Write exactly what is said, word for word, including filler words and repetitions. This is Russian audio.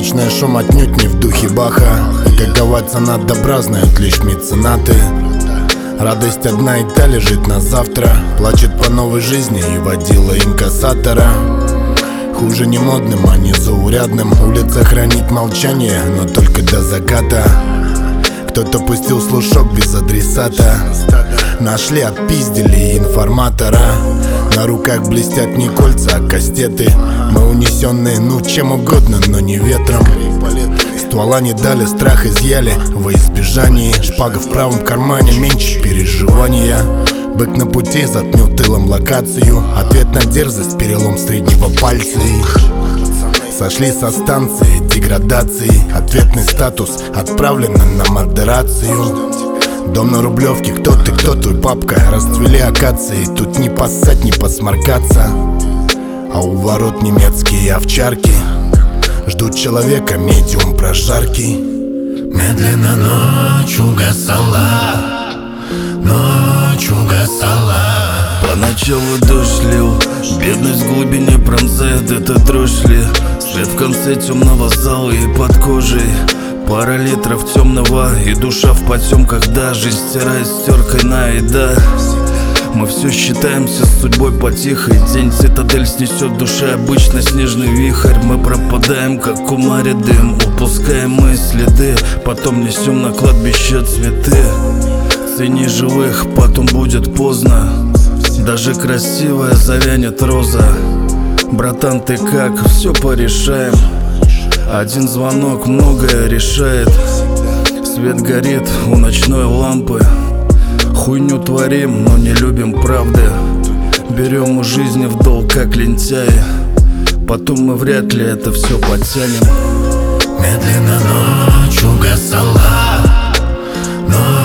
Праздничный шум отнюдь не в духе Баха. Какова цена добра, знают лишь меценаты. Радость одна и та лежит на завтра. Плачет по новой жизни и водила инкассатора. Хуже не модным, а не заурядным. Улица хранит молчание, но только до заката. Кто-то пустил слушок без адресата. Нашли, отпиздили информатора. На руках блестят не кольца, а кастеты. Мы унесенные, ну чем угодно, но не ветром. Ствола не дали, страх изъяли во избежании. Шпага в правом кармане, меньше переживания. Бык на пути заткнул тылом локацию. Ответ на дерзость, перелом среднего пальца. Сошли со станции деградации. Ответный статус отправлен на модерацию. Дом на Рублевке, кто ты, кто твой папка? Расцвели акации, тут не поссать, не посморкаться. А у ворот немецкие овчарки ждут человека, медиум прожарки. Медленно ночь угасала, ночь угасала. Поначалу дождь лил, бедность в глубине пронзает, это дрожь ли? Свет в конце темного зала и под кожей пара литров темного, и душа в потемках, да, жизнь стирает стеркой на еда. Мы все считаемся с судьбой потихой. День цитадель снесет души обычно снежный вихрь. Мы пропадаем, как у кумаре дым, упускаем мы следы, потом несем на кладбище цветы. Цени живых, потом будет поздно. Даже красивая завянет роза. Братан, ты как? Все порешаем. Один звонок многое решает. Свет горит у ночной лампы. Хуйню творим, но не любим правды. Берем у жизни в долг, как лентяи. Потом мы вряд ли это все потянем. Медленно ночь угасала, ночь